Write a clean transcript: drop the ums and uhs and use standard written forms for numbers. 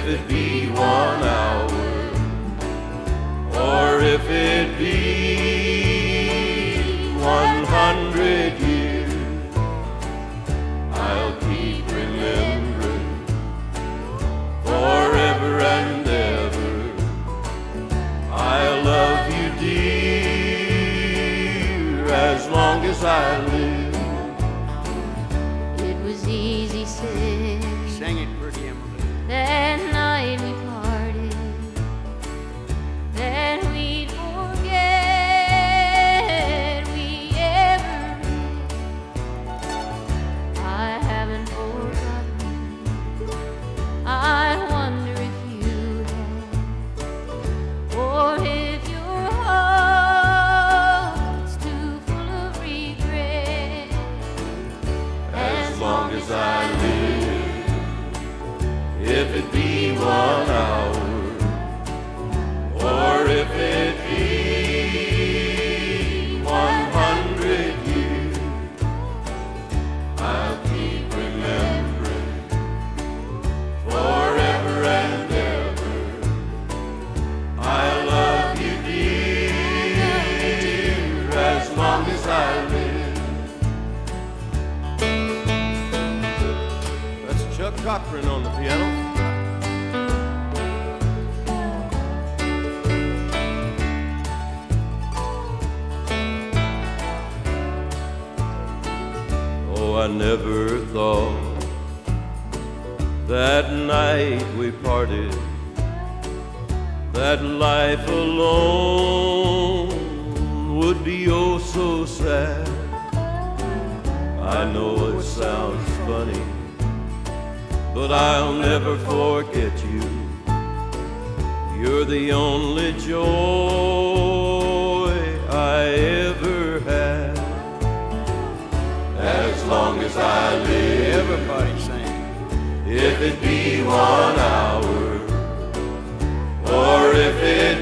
if it be 1 hour, or if it be 100 years, I'll keep remembering forever and ever. I'll love you, dear, as long as I live. It was easy said. Sing it pretty, Emily. That night we parted, that we'd forget we ever met. I haven't forgotten. I wonder if you have, or if your heart's too full of regret. As long as I live, if it be 1 hour, or if it be 100 years, I'll keep remembering forever and ever. I love you, dear, as long as I live. That's Chuck Cochran on the piano. Oh, I never thought that night we parted, that life alone would be oh so sad. I know it sounds funny, but I'll never forget you. You're the only joy I ever had. As long as I live, Everybody sing. if it be 1 hour, or if it